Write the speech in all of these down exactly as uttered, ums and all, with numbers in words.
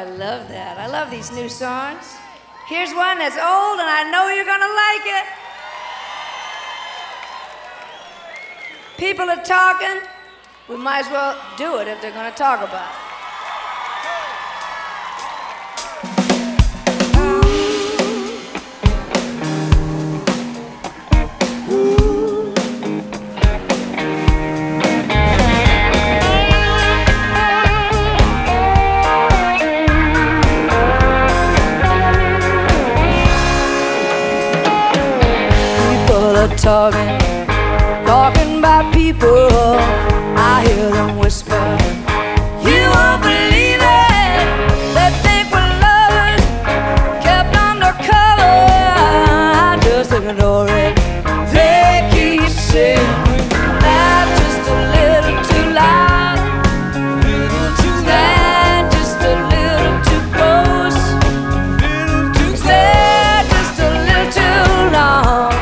love that. I love these new songs. Here's one that's old, and I know you're gonna like it. People are talking. We might as well do it if they're gonna talk about it. Talking, talking about people. I hear them whisper, you won't believe it. They think we're lovers, kept undercover. I just ignore it. They keep saying that's just a little too loud, stand just a little too close, stand just a little too long.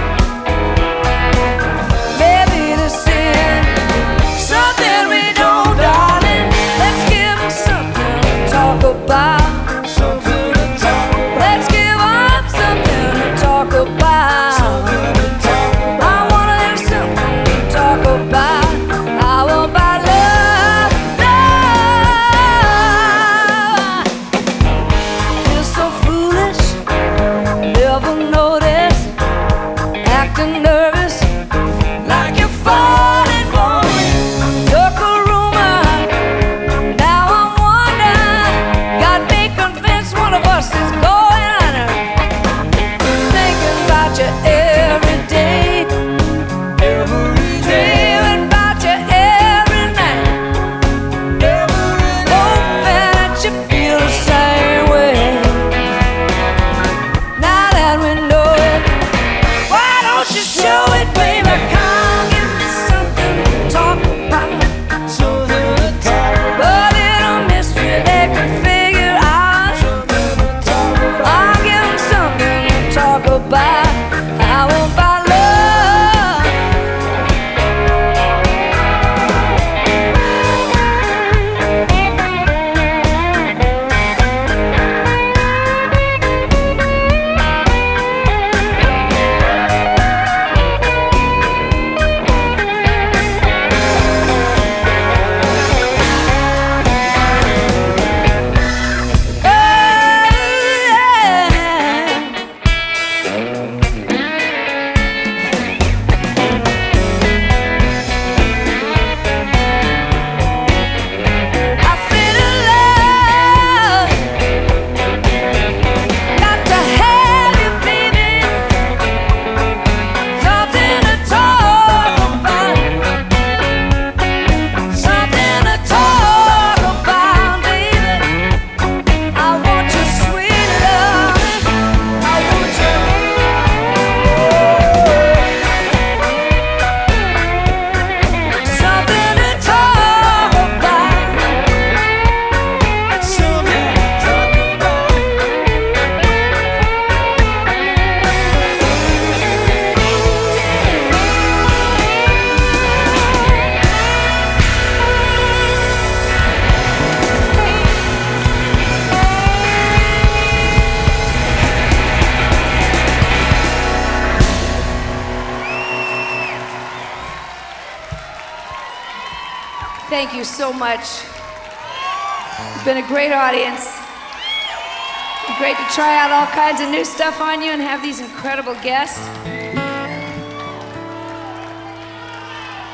Thank you so much. You've been a great audience. It's great to try out all kinds of new stuff on you and have these incredible guests.